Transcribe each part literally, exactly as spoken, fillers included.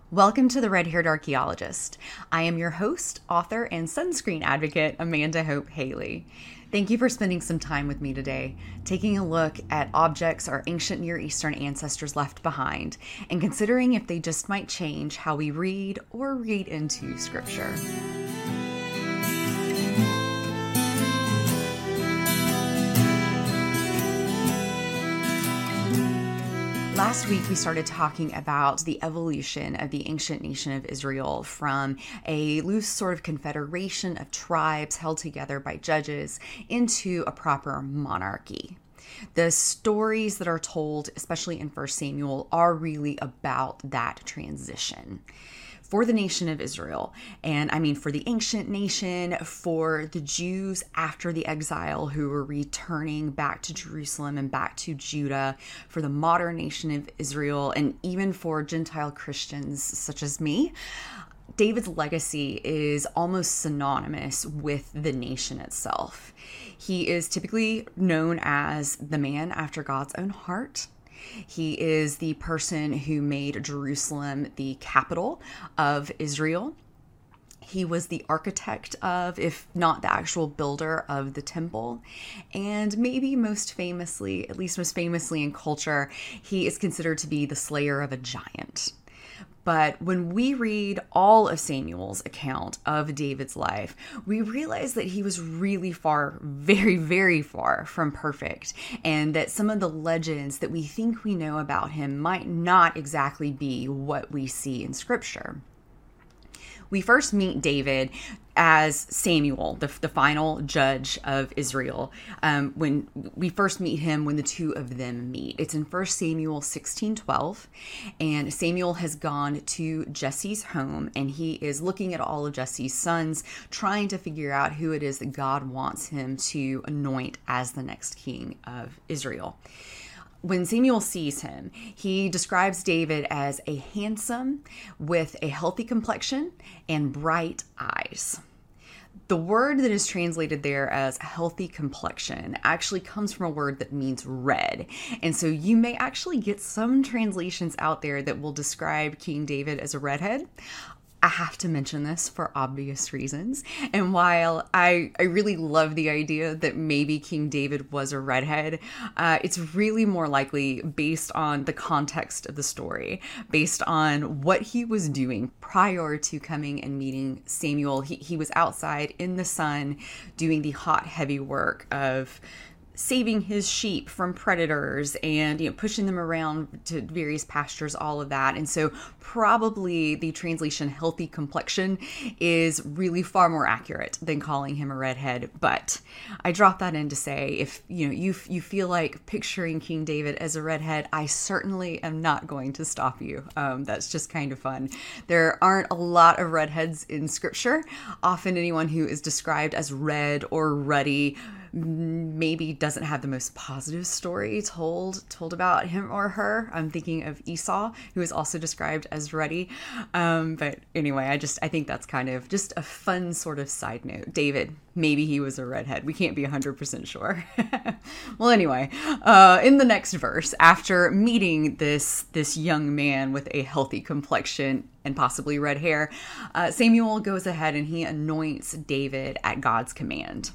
Welcome to the Red Haired Archaeologist. I am your host, author, and sunscreen advocate, Amanda Hope Haley. Thank you for spending some time with me today, taking a look at objects our ancient Near Eastern ancestors left behind, and considering if they just might change how we read or read into Scripture. Last week, we started talking about the evolution of the ancient nation of Israel from a loose sort of confederation of tribes held together by judges into a proper monarchy. The stories that are told, especially in First Samuel, are really about that transition. For the nation of Israel, and I mean for the ancient nation, for the Jews after the exile who were returning back to Jerusalem and back to Judah, for the modern nation of Israel, and even for Gentile Christians such as me, David's legacy is almost synonymous with the nation itself. He is typically known as the man after God's own heart. He is the person who made Jerusalem the capital of Israel. He was the architect of, if not the actual builder of the temple. And maybe most famously, at least most famously in culture, he is considered to be the slayer of a giant. But when we read all of Samuel's account of David's life, we realize that he was really far, very, very far from perfect, and that some of the legends that we think we know about him might not exactly be what we see in Scripture. We first meet David as Samuel, the, the final judge of Israel. Um, when we first meet him, when the two of them meet, it's in First Samuel sixteen twelve, and Samuel has gone to Jesse's home, and he is looking at all of Jesse's sons, trying to figure out who it is that God wants him to anoint as the next king of Israel. When Samuel sees him, he describes David as a handsome with a healthy complexion and bright eyes. The word that is translated there as healthy complexion actually comes from a word that means red. And so you may actually get some translations out there that will describe King David as a redhead. I have to mention this for obvious reasons. And while I, I really love the idea that maybe King David was a redhead, uh, it's really more likely based on the context of the story, based on what he was doing prior to coming and meeting Samuel. He, he was outside in the sun doing the hot, heavy work of saving his sheep from predators and, you know, pushing them around to various pastures, all of that. And so probably the translation healthy complexion is really far more accurate than calling him a redhead. But I drop that in to say, if you know you you feel like picturing King David as a redhead, I certainly am not going to stop you. Um, that's just kind of fun. There aren't a lot of redheads in Scripture. Often anyone who is described as red or ruddy maybe doesn't have the most positive story told told about him or her. I'm thinking of Esau, who is also described as ruddy. Um, but anyway, I just I think that's kind of just a fun sort of side note. David, maybe he was a redhead. We can't be one hundred percent sure. Well, anyway, uh, in the next verse, after meeting this this young man with a healthy complexion and possibly red hair, uh, Samuel goes ahead and he anoints David at God's command.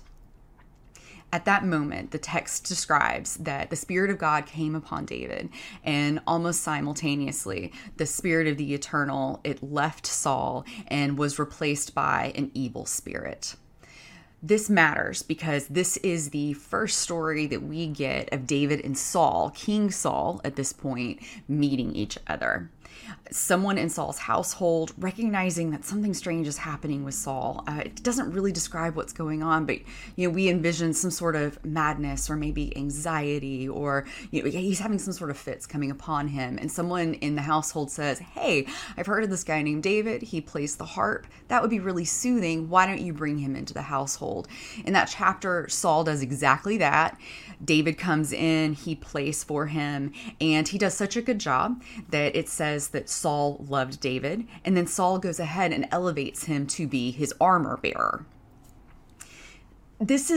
At that moment, the text describes that the Spirit of God came upon David, and almost simultaneously, the Spirit of the Eternal, it left Saul and was replaced by an evil spirit. This matters because this is the first story that we get of David and Saul, King Saul at this point, meeting each other. Someone in Saul's household recognizing that something strange is happening with Saul. Uh, it doesn't really describe what's going on, but you know, we envision some sort of madness or maybe anxiety, or you know, he's having some sort of fits coming upon him. And someone in the household says, "Hey, I've heard of this guy named David. He plays the harp. That would be really soothing. Why don't you bring him into the household?" In that chapter, Saul does exactly that. David comes in, he plays for him, and he does such a good job that it says that Saul loved David, and then Saul goes ahead and elevates him to be his armor bearer. This is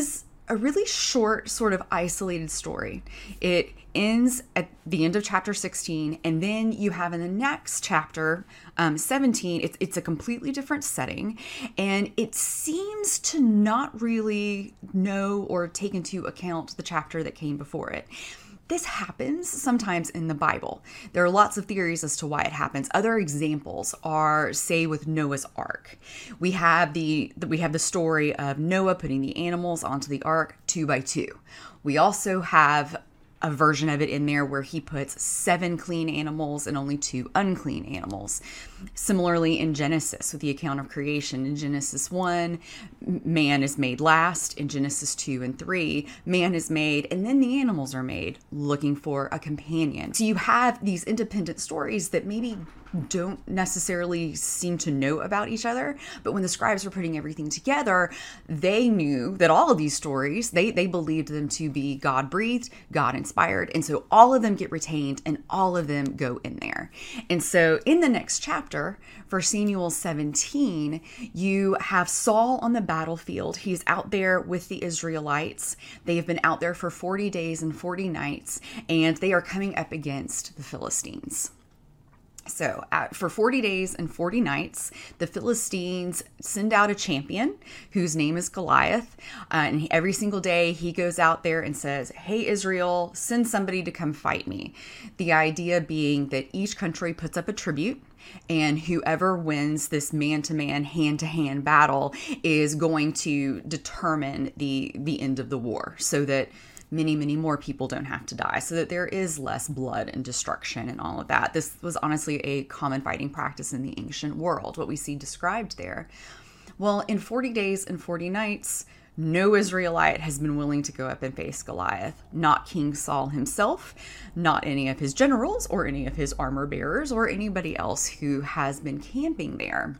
a really short, sort of isolated story. It ends at the end of chapter sixteen, and then you have in the next chapter, um, seventeen, it's, it's a completely different setting, and it seems to not really know or take into account the chapter that came before it. This happens sometimes in the Bible. There are lots of theories as to why it happens. Other examples are, say, with Noah's Ark. We have the we have the story of Noah putting the animals onto the ark two by two. We also have a version of it in there where he puts seven clean animals and only two unclean animals. Similarly, in Genesis, with the account of creation, in Genesis one, man is made last. In Genesis two and three, man is made, and then the animals are made, looking for a companion. So you have these independent stories that maybe don't necessarily seem to know about each other, but when the scribes were putting everything together, they knew that all of these stories, they they believed them to be God-breathed, God-inspired, and so all of them get retained and all of them go in there. And so in the next chapter, First Samuel seventeen, you have Saul on the battlefield. He's out there with the Israelites. They have been out there for forty days and forty nights, and they are coming up against the Philistines. So uh, for forty days and forty nights, the Philistines send out a champion whose name is Goliath. Uh, and every single day he goes out there and says, "Hey, Israel, send somebody to come fight me." The idea being that each country puts up a tribute, and whoever wins this man-to-man, hand-to-hand battle is going to determine the, the end of the war, so that many, many more people don't have to die, so that there is less blood and destruction and all of that. This was honestly a common fighting practice in the ancient world, what we see described there. Well, in forty days and forty nights, no Israelite has been willing to go up and face Goliath. Not King Saul himself, not any of his generals or any of his armor bearers or anybody else who has been camping there.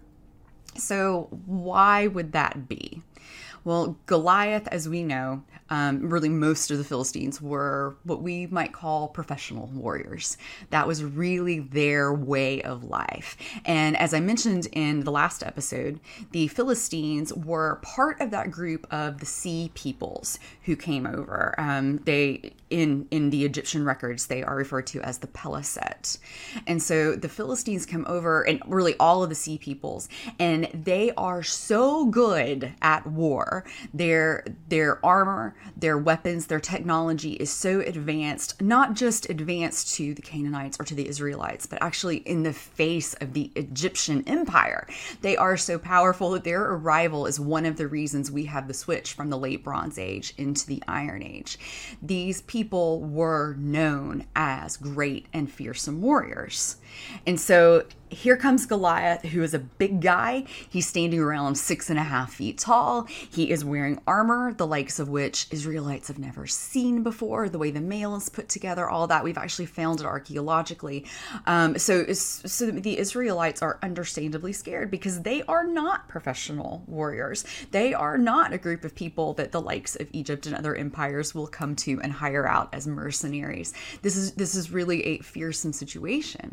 So why would that be? Well, Goliath, as we know, um, really most of the Philistines were what we might call professional warriors. That was really their way of life. And as I mentioned in the last episode, the Philistines were part of that group of the sea peoples who came over. Um, they, in, in the Egyptian records, they are referred to as the Peliset. And so the Philistines come over, and really all of the sea peoples, and they are so good at war. Their their armor, their weapons, their technology is so advanced, not just advanced to the Canaanites or to the Israelites, but actually in the face of the Egyptian empire. They are so powerful that their arrival is one of the reasons we have the switch from the late Bronze Age into the Iron Age. These people were known as great and fearsome warriors. And so here comes Goliath, who is a big guy. He's standing around six and a half feet tall. He is wearing armor, the likes of which Israelites have never seen before, the way the mail is put together, all that. We've actually found it archaeologically. Um, so, so the Israelites are understandably scared because they are not professional warriors. They are not a group of people that the likes of Egypt and other empires will come to and hire out as mercenaries. This is, this is really a fearsome situation.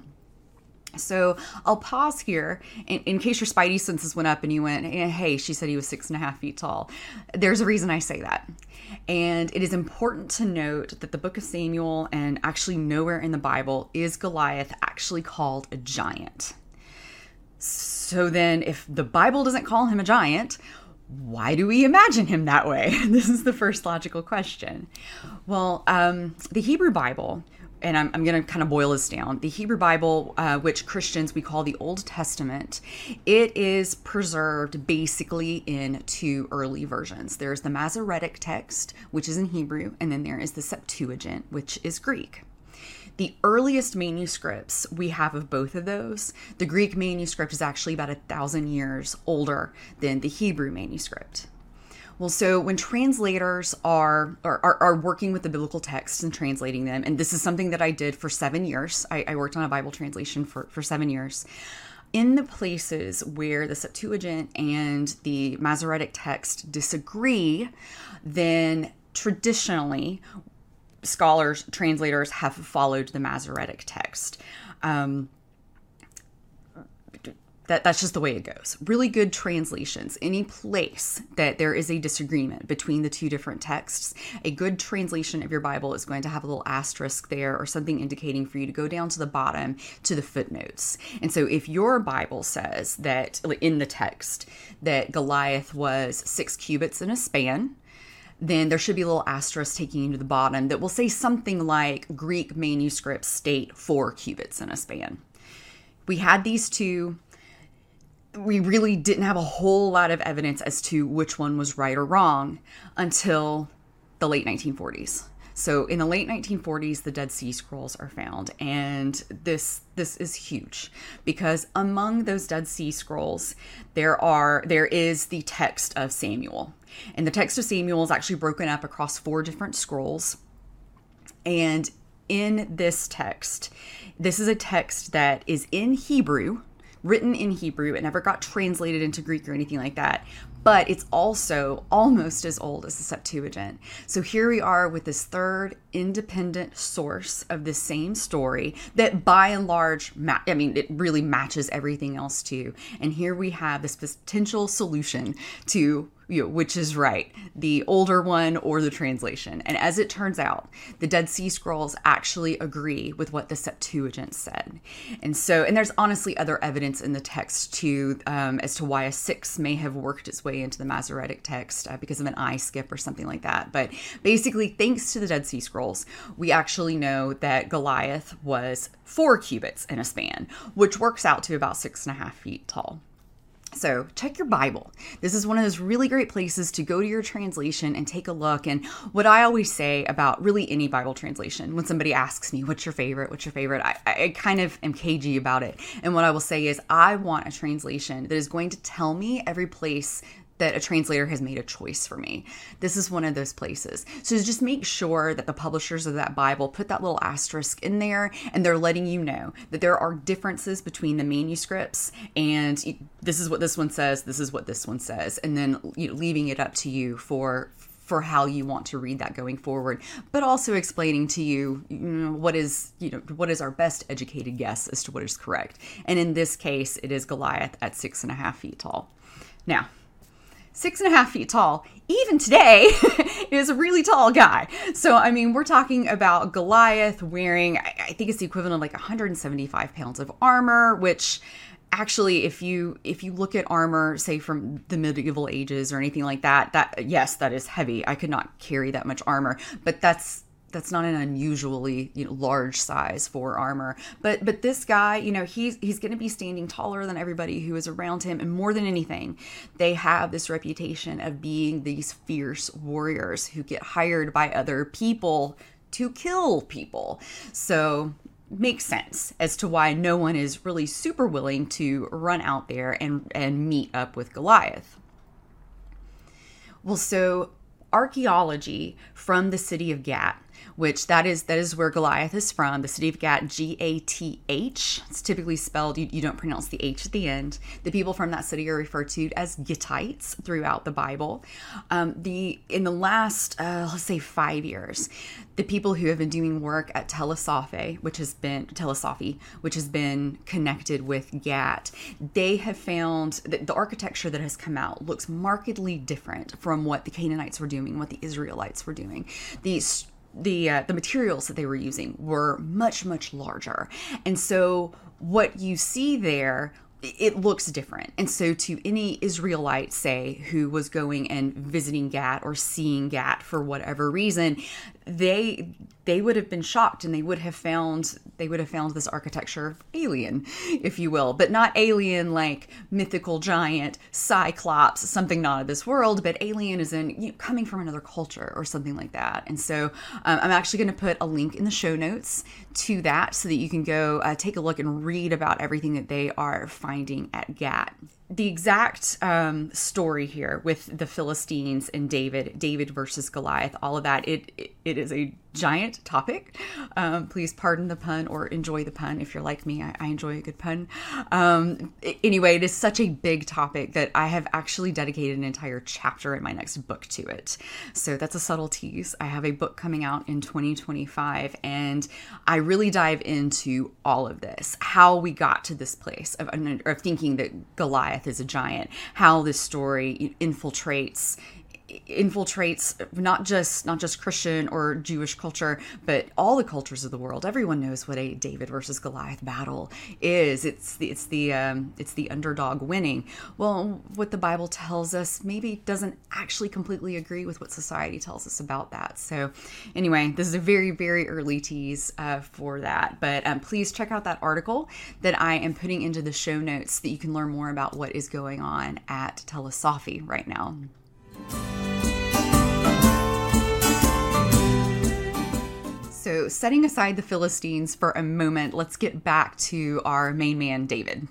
So I'll pause here in, in case your spidey senses went up and you went, hey, she said he was six and a half feet tall. There's a reason I say that. And it is important to note that the book of Samuel, and actually nowhere in the Bible, is Goliath actually called a giant. So then if the Bible doesn't call him a giant, why do we imagine him that way? This is the first logical question. Well, um, the Hebrew Bible, and I'm, I'm going to kind of boil this down. The Hebrew Bible, uh, which Christians we call the Old Testament, it is preserved basically in two early versions. There's the Masoretic text, which is in Hebrew, and then there is the Septuagint, which is Greek. The earliest manuscripts we have of both of those, the Greek manuscript is actually about a thousand years older than the Hebrew manuscript. Well, so when translators are, are are working with the biblical texts and translating them, and this is something that I did for seven years. I, I worked on a Bible translation for, for seven years. In the places where the Septuagint and the Masoretic text disagree, then traditionally scholars, translators have followed the Masoretic text. Um, That, that's just the way it goes. Really good translations. Any place that there is a disagreement between the two different texts, a good translation of your Bible is going to have a little asterisk there or something indicating for you to go down to the bottom to the footnotes. And so if your Bible says that in the text that Goliath was six cubits in a span, then there should be a little asterisk taking you to the bottom that will say something like Greek manuscripts state four cubits in a span. We had these two. We really didn't have a whole lot of evidence as to which one was right or wrong until the late nineteen forties. So in the late nineteen forties, the Dead Sea Scrolls are found, and this this is huge because among those Dead Sea Scrolls, there are there is the text of Samuel, and the text of Samuel is actually broken up across four different scrolls. And in this text, this is a text that is in Hebrew, written in Hebrew. It never got translated into Greek or anything like that. But it's also almost as old as the Septuagint. So here we are with this third independent source of the same story that by and large, ma- I mean, it really matches everything else too. And here we have this potential solution to, you know, which is right, the older one or the translation. And as it turns out, the Dead Sea Scrolls actually agree with what the Septuagint said. And so, and there's honestly other evidence in the text too, um, as to why a six may have worked its way into the Masoretic text uh, because of an I skip or something like that. But basically, thanks to the Dead Sea Scrolls, we actually know that Goliath was four cubits in a span, which works out to about six and a half feet tall. So check your Bible. This is one of those really great places to go to your translation and take a look. And what I always say about really any Bible translation, when somebody asks me, what's your favorite? What's your favorite? I, I kind of am cagey about it. And what I will say is I want a translation that is going to tell me every place that a translator has made a choice for me. This is one of those places. So just make sure that the publishers of that Bible put that little asterisk in there, and they're letting you know that there are differences between the manuscripts, and this is what this one says, this is what this one says, and then, you know, leaving it up to you for for how you want to read that going forward, but also explaining to you, you know, what is, you know, what is our best educated guess as to what is correct. And in this case, it is Goliath at six and a half feet tall. Now, Six and a half feet tall, even today, is a really tall guy. So, I mean, we're talking about Goliath wearing, I think it's the equivalent of like one hundred seventy-five pounds of armor, which actually, if you if you look at armor, say from the medieval ages or anything like that, that yes, that is heavy. I could not carry that much armor, but that's That's not an unusually, you know, large size for armor. But but this guy, you know, he's he's going to be standing taller than everybody who is around him. And more than anything, they have this reputation of being these fierce warriors who get hired by other people to kill people. So makes sense as to why no one is really super willing to run out there and, and meet up with Goliath. Well, so archaeology from the city of Gat, which that is that is where Goliath is from, the city of Gat, G A T H. It's typically spelled, you, you don't pronounce the H at the end. The people from that city are referred to as Gittites throughout the Bible. Um, the in the last, uh, let's say five years, the people who have been doing work at Tel Asaphi, which has been, Tel Asaphi, which has been connected with Gat, they have found that the architecture that has come out looks markedly different from what the Canaanites were doing, what the Israelites were doing. These the uh, the materials that they were using were much, much larger. And so what you see there, it looks different. And so to any Israelite, say, who was going and visiting Gat or seeing Gat for whatever reason, they they would have been shocked, and they would have found they would have found this architecture alien, if you will, but not alien like mythical giant, cyclops, something not of this world, but alien as in, you know, coming from another culture or something like that. And so um, I'm actually going to put a link in the show notes to that so that you can go uh, take a look and read about everything that they are finding at Gat. The exact um, story here with the Philistines and David, David versus Goliath, all of that, it, it it is a giant topic. Um, please pardon the pun or enjoy the pun if you're like me. I, I enjoy a good pun. Um, anyway, it is such a big topic that I have actually dedicated an entire chapter in my next book to it. So that's a subtle tease. I have a book coming out in twenty twenty-five, and I really dive into all of this, how we got to this place of, of thinking that Goliath is a giant, how this story infiltrates infiltrates not just not just Christian or Jewish culture, but all the cultures of the world. Everyone knows what a David versus Goliath battle is. It's the it's the um, it's the underdog winning. Well, what the Bible tells us maybe doesn't actually completely agree with what society tells us about that. So, anyway, this is a very very early tease uh, for that. But um, please check out that article that I am putting into the show notes, that you can learn more about what is going on at Telesophy right now. So, setting aside the Philistines for a moment, let's get back to our main man, David.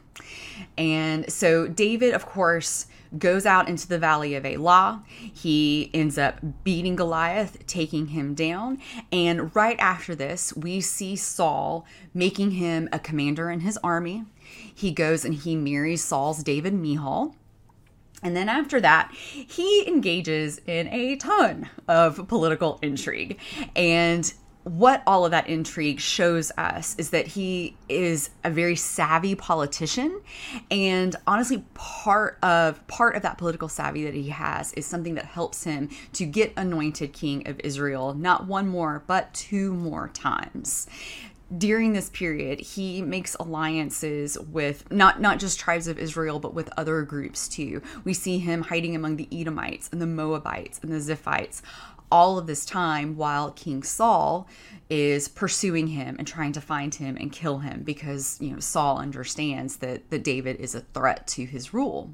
And so David, of course, goes out into the valley of Elah. He ends up beating Goliath, taking him down. And right after this, we see Saul making him a commander in his army. He goes and he marries Saul's David Michal. And then after that, he engages in a ton of political intrigue. And what all of that intrigue shows us is that he is a very savvy politician. And honestly, part of part of that political savvy that he has is something that helps him to get anointed king of Israel, not one more, but two more times. During this period, he makes alliances with not, not just tribes of Israel, but with other groups too. We see him hiding among the Edomites and the Moabites and the Ziphites, all of this time while King Saul is pursuing him and trying to find him and kill him, because, you know, Saul understands that, that David is a threat to his rule.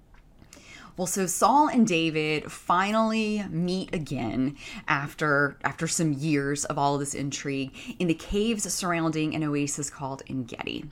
Well, so Saul and David finally meet again after after some years of all of this intrigue in the caves surrounding an oasis called En Gedi.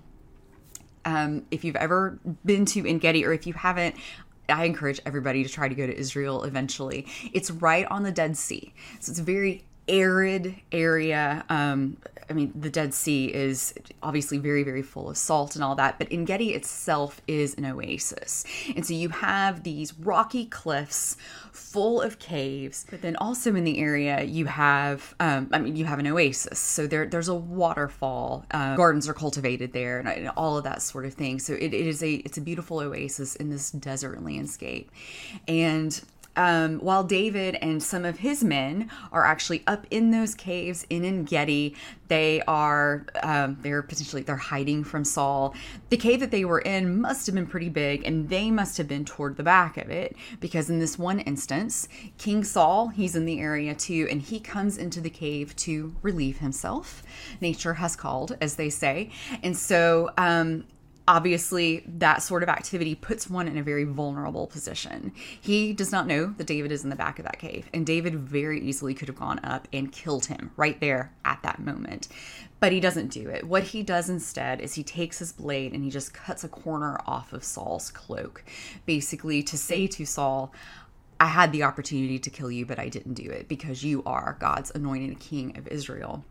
Um, if you've ever been to En Gedi, or if you haven't, I encourage everybody to try to go to Israel eventually. It's right on the Dead Sea. So it's a very arid area. Um, I mean, the Dead Sea is obviously very, very full of salt and all that, but En Gedi itself is an oasis. And so you have these rocky cliffs full of caves, but then also in the area you have, um, I mean, you have an oasis. So there, there's a waterfall, uh, gardens are cultivated there, and, and all of that sort of thing. So it, it is a, it's a beautiful oasis in this desert landscape. And Um, while David and some of his men are actually up in those caves in En Gedi, they are um, they're potentially they're hiding from Saul. The cave that they were in must have been pretty big, and they must have been toward the back of it, because in this one instance, King Saul, he's in the area too, and he comes into the cave to relieve himself. Nature has called, as they say, and so. Um, Obviously, that sort of activity puts one in a very vulnerable position. He does not know that David is in the back of that cave, and David very easily could have gone up and killed him right there at that moment. But he doesn't do it. What he does instead is he takes his blade and he just cuts a corner off of Saul's cloak, basically to say to Saul, I had the opportunity to kill you, but I didn't do it because you are God's anointed king of Israel.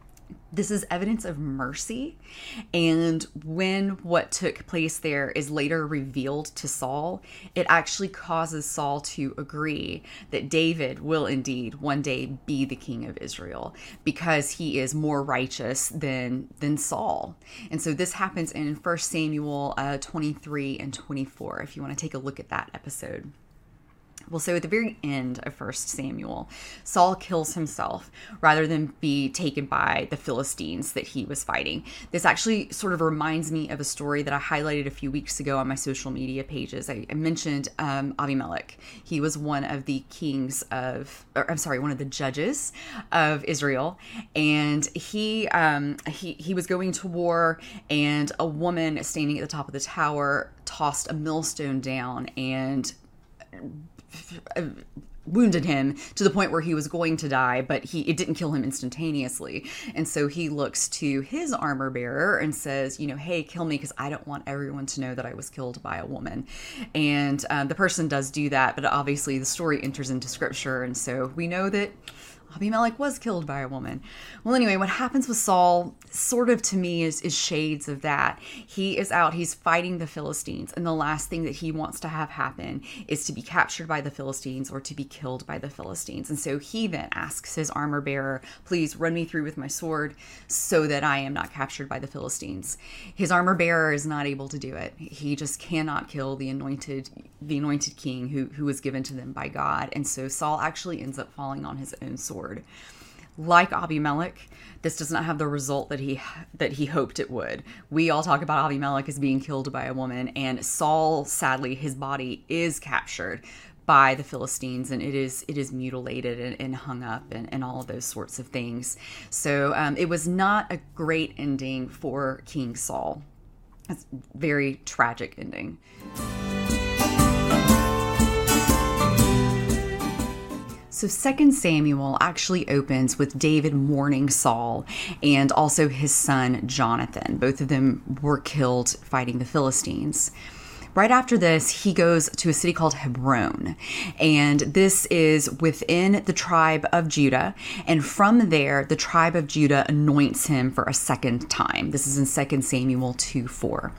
This is evidence of mercy, and when what took place there is later revealed to Saul, it actually causes Saul to agree that David will indeed one day be the king of Israel, because he is more righteous than than Saul. And so this happens in First Samuel uh, twenty-three and twenty-four, if you want to take a look at that episode. Well, so at the very end of First Samuel, Saul kills himself rather than be taken by the Philistines that he was fighting. This actually sort of reminds me of a story that I highlighted a few weeks ago on my social media pages. I, I mentioned um, Abimelech. He was one of the kings of, or I'm sorry, one of the judges of Israel. And he, um, he, he was going to war, and a woman standing at the top of the tower tossed a millstone down and wounded him to the point where he was going to die, but he it didn't kill him instantaneously. And so he looks to his armor bearer and says, you know, hey, kill me, because I don't want everyone to know that I was killed by a woman. And um, the person does do that, but obviously the story enters into scripture, and so we know that Abimelech was killed by a woman. Well, anyway, what happens with Saul sort of to me is, is shades of that. He is out, he's fighting the Philistines, and the last thing that he wants to have happen is to be captured by the Philistines or to be killed by the Philistines. And so he then asks his armor bearer, please run me through with my sword so that I am not captured by the Philistines. His armor bearer is not able to do it. He just cannot kill the anointed the anointed king who, who was given to them by God. And so Saul actually ends up falling on his own sword. Like Abimelech, this does not have the result that he that he hoped it would. We all talk about Abimelech as being killed by a woman, and Saul, sadly, his body is captured by the Philistines, and it is it is mutilated and, and hung up and, and all of those sorts of things. So um, it was not a great ending for King Saul. It's a very tragic ending. So Second Samuel actually opens with David mourning Saul and also his son Jonathan. Both of them were killed fighting the Philistines. Right after this, he goes to a city called Hebron, and this is within the tribe of Judah, and from there, the tribe of Judah anoints him for a second time. This is in Second Samuel two four.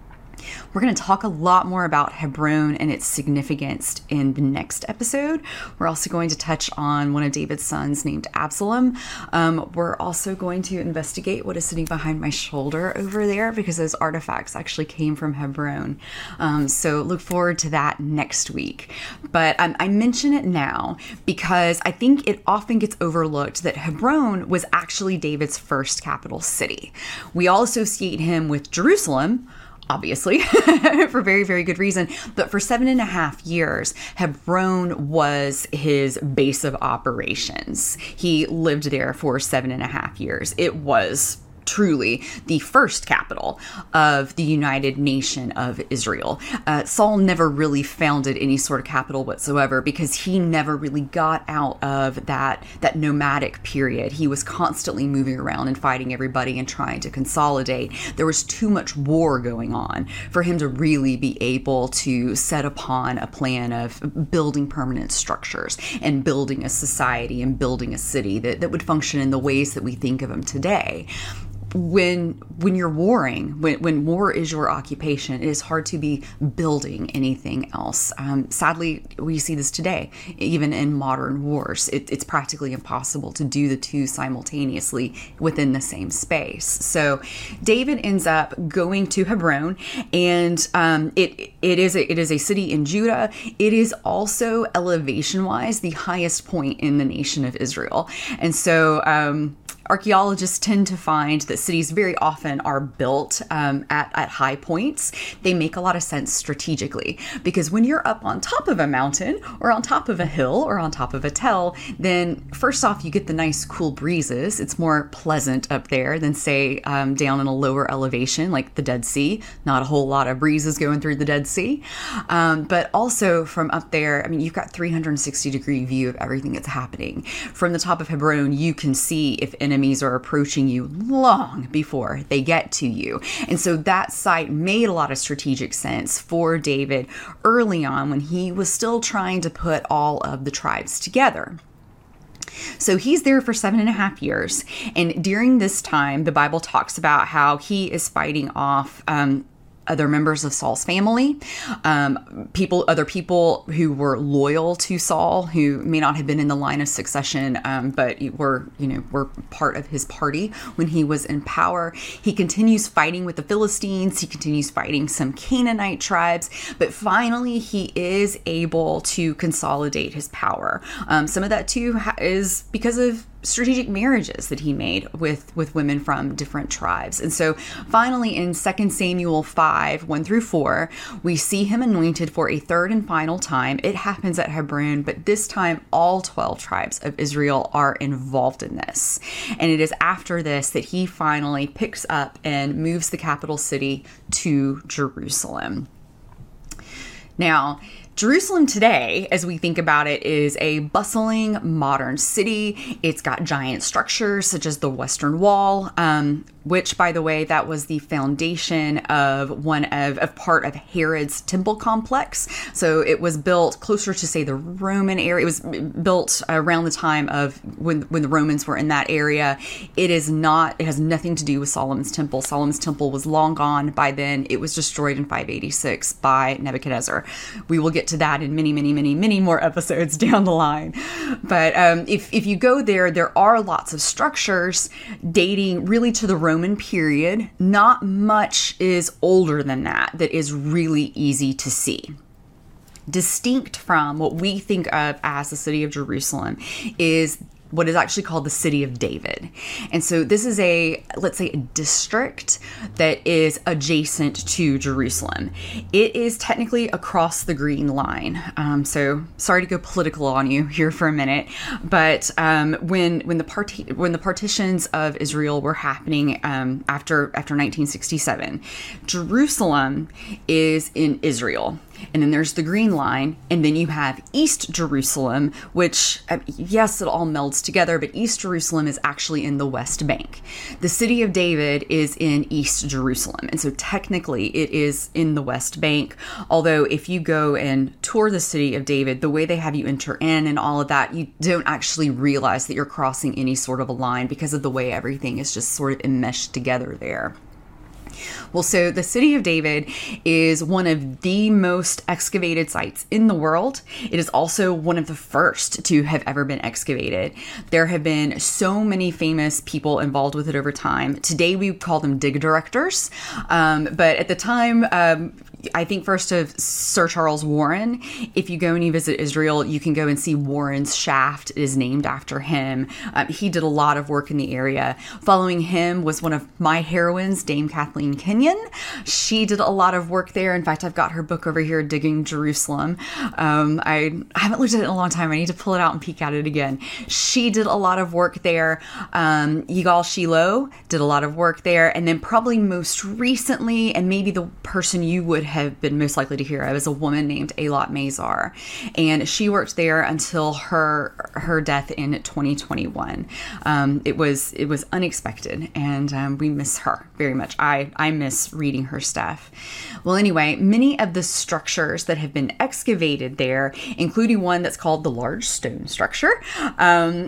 We're going to talk a lot more about Hebron and its significance in the next episode. We're also going to touch on one of David's sons named Absalom. Um, we're also going to investigate what is sitting behind my shoulder over there, because those artifacts actually came from Hebron. Um, so look forward to that next week. But um, I mention it now because I think it often gets overlooked that Hebron was actually David's first capital city. We all associate him with Jerusalem, obviously, for very, very good reason. But for seven and a half years, Hebron was his base of operations. He lived there for seven and a half years. It was truly the first capital of the United Nation of Israel. Uh, Saul never really founded any sort of capital whatsoever because he never really got out of that, that nomadic period. He was constantly moving around and fighting everybody and trying to consolidate. There was too much war going on for him to really be able to set upon a plan of building permanent structures and building a society and building a city that, that would function in the ways that we think of them today. When when you're warring, when, when war is your occupation, it is hard to be building anything else. Um, sadly, we see this today, even in modern wars. It, it's practically impossible to do the two simultaneously within the same space. So David ends up going to Hebron, and um, it it is a, it is a city in Judah. It is also elevation-wise the highest point in the nation of Israel, and so. Um, Archaeologists tend to find that cities very often are built um, at, at high points. They make a lot of sense strategically because when you're up on top of a mountain or on top of a hill or on top of a tell, then first off, you get the nice cool breezes. It's more pleasant up there than, say, um, down in a lower elevation like the Dead Sea. Not a whole lot of breezes going through the Dead Sea. Um, but also from up there, I mean, you've got three hundred sixty degree view of everything that's happening. From the top of Hebron, you can see if any enemies are approaching you long before they get to you. And so that site made a lot of strategic sense for David early on when he was still trying to put all of the tribes together. So he's there for seven and a half years. And during this time, the Bible talks about how he is fighting off um, other members of Saul's family, um, people, other people who were loyal to Saul, who may not have been in the line of succession, um, but were, you know, were part of his party when he was in power. He continues fighting with the Philistines. He continues fighting some Canaanite tribes, but finally he is able to consolidate his power. Um, some of that too ha- is because of strategic marriages that he made with, with women from different tribes. And so finally in Second Samuel five, one through four, we see him anointed for a third and final time. It happens at Hebron, but this time all twelve tribes of Israel are involved in this. And it is after this that he finally picks up and moves the capital city to Jerusalem. Now, Jerusalem today, as we think about it, is a bustling modern city. It's got giant structures such as the Western Wall, um, which, by the way, that was the foundation of one of, of part of Herod's temple complex. So it was built closer to, say, the Roman area. It was built around the time of when when the Romans were in that area. It is not, it has nothing to do with Solomon's temple. Solomon's temple was long gone by then. It was destroyed in five eighty-six by Nebuchadnezzar. We will get to that in many, many, many, many more episodes down the line. But um, if, if you go there, there are lots of structures dating really to the Roman period. Not much is older than that, that is really easy to see. Distinct from what we think of as the city of Jerusalem is what is actually called the City of David. And so this is a, let's say, a district that is adjacent to Jerusalem. It is technically across the Green Line. Um, so sorry to go political on you here for a minute, but um, when when the part when the partitions of Israel were happening um, after after nineteen sixty-seven, Jerusalem is in Israel. And then there's the Green Line, and then you have East Jerusalem, which, yes, it all melds together, but East Jerusalem is actually in the West Bank. The City of David is in East Jerusalem, and so technically it is in the West Bank, although if you go and tour the City of David, the way they have you enter in and all of that, you don't actually realize that you're crossing any sort of a line because of the way everything is just sort of enmeshed together there. Well, so the City of David is one of the most excavated sites in the world. It is also one of the first to have ever been excavated. There have been so many famous people involved with it over time. Today, we call them dig directors. Um, but at the time, um, I think first of Sir Charles Warren. If you go and you visit Israel, you can go and see Warren's shaft. It is named after him. Um, he did a lot of work in the area. Following him was one of my heroines, Dame Kathleen Kenyon. She did a lot of work there. In fact, I've got her book over here, Digging Jerusalem. Um, I, I haven't looked at it in a long time. I need to pull it out and peek at it again. She did a lot of work there. Um, Yigal Shiloh did a lot of work there. And then probably most recently, and maybe the person you would have been most likely to hear of, is a woman named Eilat Mazar. And she worked there until her her death in twenty twenty-one. Um, it was it was unexpected, and um, we miss her very much. I, I miss reading her stuff. Well, anyway, many of the structures that have been excavated there, including one that's called the Large Stone Structure, um,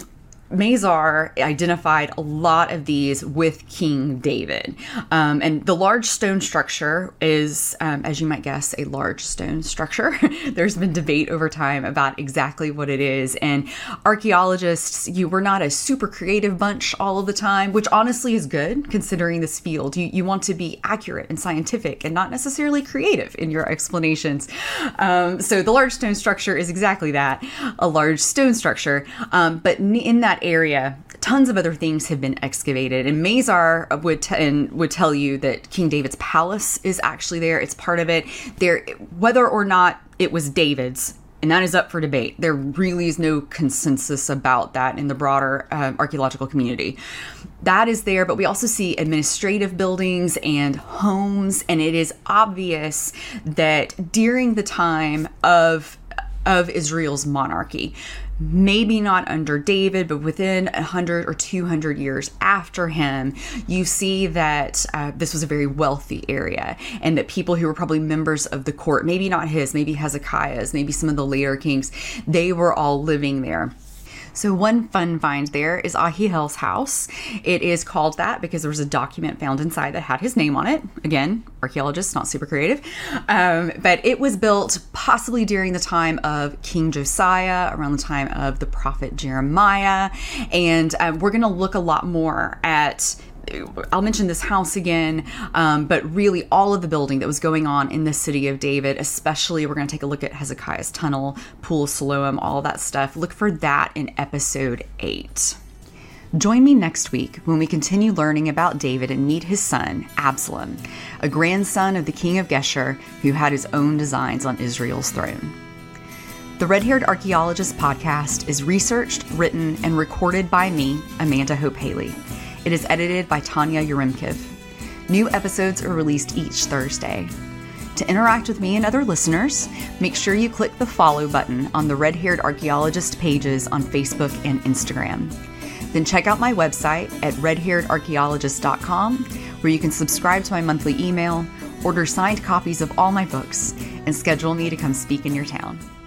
Mazar identified a lot of these with King David. Um, and the large stone structure is, um, as you might guess, a large stone structure. There's been debate over time about exactly what it is. And archaeologists, you were not a super creative bunch all of the time, which honestly is good considering this field. You, you want to be accurate and scientific and not necessarily creative in your explanations. Um, so the large stone structure is exactly that, a large stone structure. Um, but in that area, tons of other things have been excavated, and Mazar would t- and would tell you that King David's palace is actually there. It's part of it. There, whether or not it was David's, and that is up for debate. There really is no consensus about that in the broader uh, archaeological community. That is there, but we also see administrative buildings and homes, and it is obvious that during the time of of Israel's monarchy, maybe not under David, but within one hundred or two hundred years after him, you see that uh, this was a very wealthy area, and that people who were probably members of the court, maybe not his, maybe Hezekiah's, maybe some of the later kings, they were all living there. So one fun find there is Ahiel's house. It is called that because there was a document found inside that had his name on it. Again, archaeologists, not super creative. Um, but it was built possibly during the time of King Josiah, around the time of the prophet Jeremiah. And um, we're going to look a lot more at, I'll mention this house again, um, but really all of the building that was going on in the City of David, especially we're going to take a look at Hezekiah's tunnel, Pool of Siloam, all of that stuff. Look for that in episode eight. Join me next week when we continue learning about David and meet his son, Absalom, a grandson of the king of Geshur who had his own designs on Israel's throne. The Red-Haired Archaeologist podcast is researched, written, and recorded by me, Amanda Hope Haley. It is edited by Tanya Yeremkiv. New episodes are released each Thursday. To interact with me and other listeners, make sure you click the follow button on the Red Haired Archaeologist pages on Facebook and Instagram. Then check out my website at red haired archaeologist dot com, where you can subscribe to my monthly email, order signed copies of all my books, and schedule me to come speak in your town.